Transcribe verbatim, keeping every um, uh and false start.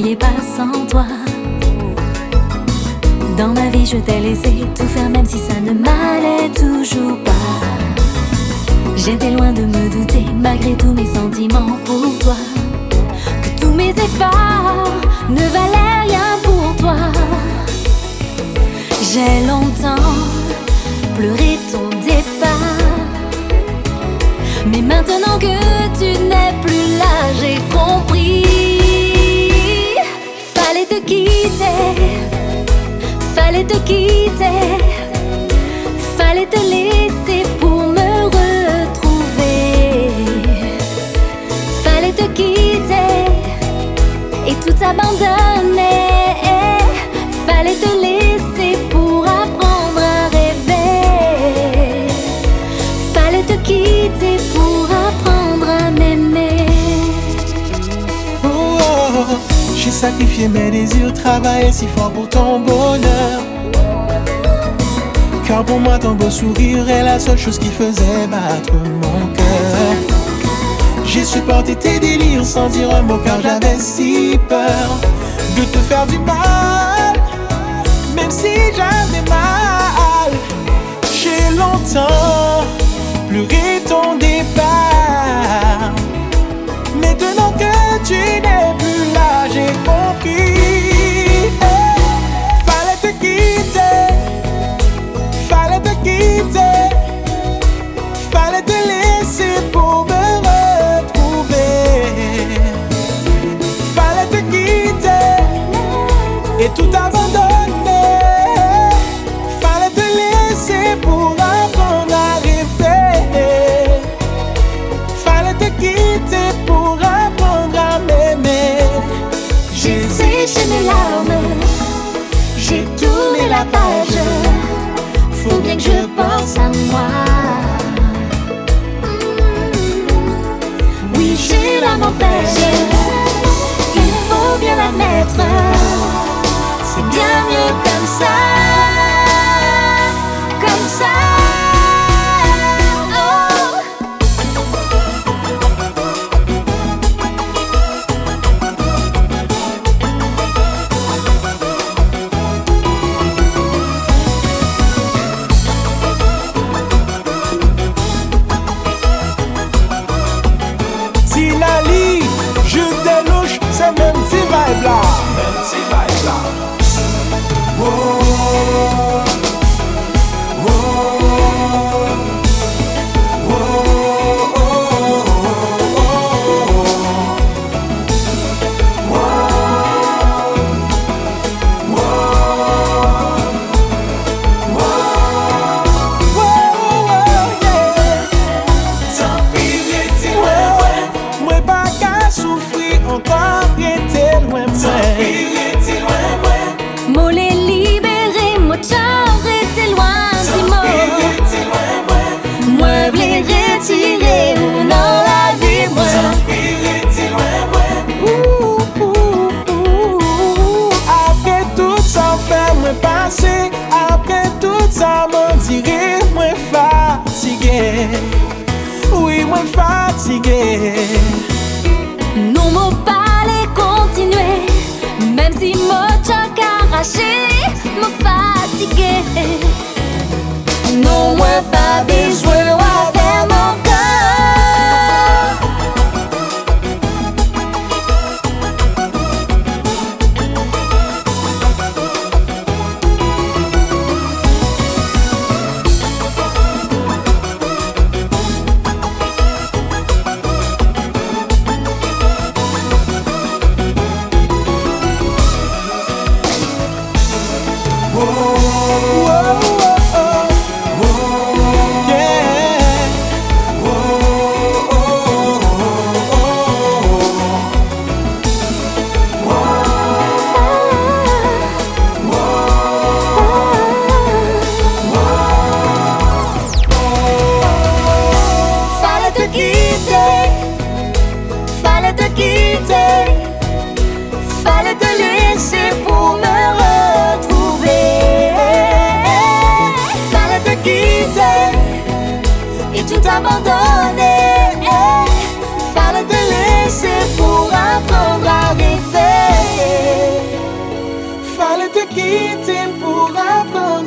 voyais pas sans toi. Dans ma vie je t'ai laissé tout faire même si ça ne m'allait toujours pas. J'étais loin de me douter malgré tous mes sentiments pour toi, que tous mes efforts ne valaient rien pour toi. J'ai longtemps pleuré ton départ, mais maintenant que tu n'es plus là, j'ai compris. Fallait te quitter, fallait te quitter, fallait te laisser pour me retrouver. Fallait te quitter et tout abandonner. Fallait te laisser pour apprendre à rêver. Fallait te quitter pour apprendre à m'aimer. Oh, oh, oh. J'ai sacrifié mes désirs, travaillé si fort pour ton bonheur. Car pour moi ton beau sourire est la seule chose qui faisait battre mon cœur. J'ai supporté tes délires sans dire un mot car j'avais si peur de te faire du mal, même si j'avais mal. J'ai longtemps pleuré ton départ, maintenant que tu n'es plus là, j'ai compris. Fallait te quitter, fallait te quitter, fallait te laisser pour me retrouver. Fallait te quitter et tout abandonner. Fallait te laisser pour apprendre à rêver. Fallait te quitter pour apprendre à m'aimer. J'ai séché mes larmes, j'ai tourné la page. Faut bien que je pense à moi. Oui, j'ai l'âme en peine, il faut bien l'admettre. C'est bien mieux comme ça, comme ça. Tinali, je délouche, c'est même petit vibe là. Même petit vibe là. Oh, oh, oh, oh, oh, moi pas qu'à souffrir encore, t'es loin, Moi les libérer, moi t'arrêter loin si moi. Moi v'les retirer ou dans la vie moi. Ouh, ouh, ouh. Après tout ça fait moi passer, après tout ça m'en dirait moi fatigué. Oui, moi fatigué. Non m'en pas les continuer, même si moi t'as arraché, m'en fatigué. Non moi pas besoin à faire mon corps. Oh, oh, oh, oh, oh, yeah. Oh, oh, oh, oh, oh. Fallait te quitter, fallait te quitter, fallait te laisser pour me retrouver. Fallait te quitter et tout abandonner. Fallait te laisser pour apprendre à rêver. quitté pour apprendre